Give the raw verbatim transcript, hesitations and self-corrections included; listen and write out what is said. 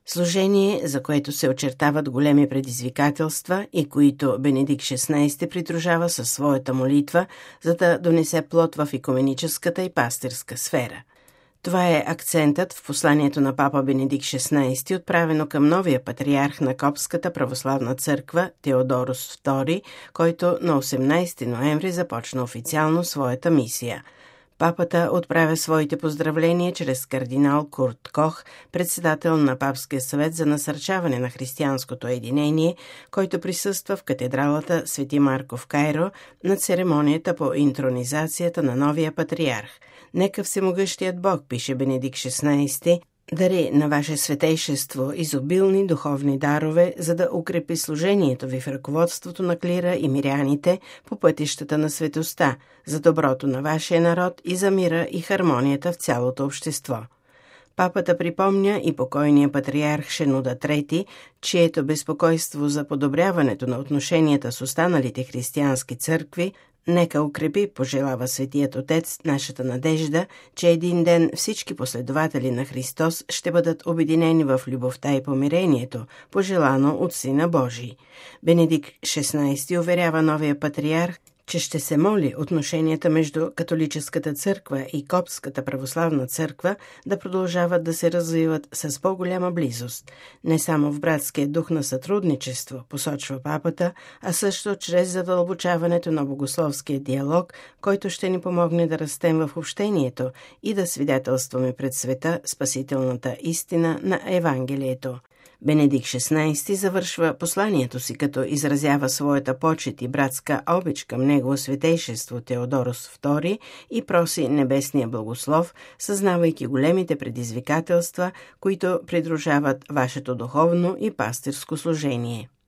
Служение, за което се очертават големи предизвикателства и които Бенедикт шестнайсети придружава със своята молитва, за да донесе плод в икуменическата и пастирска сфера. Това е акцентът в посланието на папа Бенедикт шестнайсети, отправено към новия патриарх на Копската православна църква Теодорос втори, който на осемнайсети ноември започна официално своята мисия. Папата отправя своите поздравления чрез кардинал Курт Кох, председател на Папския съвет за насърчаване на християнското единение, който присъства в катедралата Свети Марко в Кайро на церемонията по интронизацията на новия патриарх. Нека всемогъщият Бог, пише Бенедикт шестнайсети, дари на ваше светейшество изобилни духовни дарове, за да укрепи служението ви в ръководството на клира и миряните по пътищата на светостта, за доброто на вашия народ и за мира и хармонията в цялото общество. Папата припомня и покойния патриарх Шенуда трети, чието безпокойство за подобряването на отношенията с останалите християнски църкви нека укрепи, пожелава Светият Отец, нашата надежда, че един ден всички последователи на Христос ще бъдат обединени в любовта и помирението, пожелано от Сина Божий. Бенедикт шестнайсети уверява новия патриарх, че ще се моли отношенията между католическата църква и Копската православна църква да продължават да се развиват с по-голяма близост, не само в братския дух на сътрудничество, посочва папата, а също чрез задълбочаването на богословския диалог, който ще ни помогне да растем в общението и да свидетелстваме пред света спасителната истина на Евангелието. Бенедикт шестнайсети завършва посланието си, като изразява своята почет и братска обич към негово светейшество Теодорос втори и проси небесния благослов, съзнавайки големите предизвикателства, които придружават вашето духовно и пастирско служение.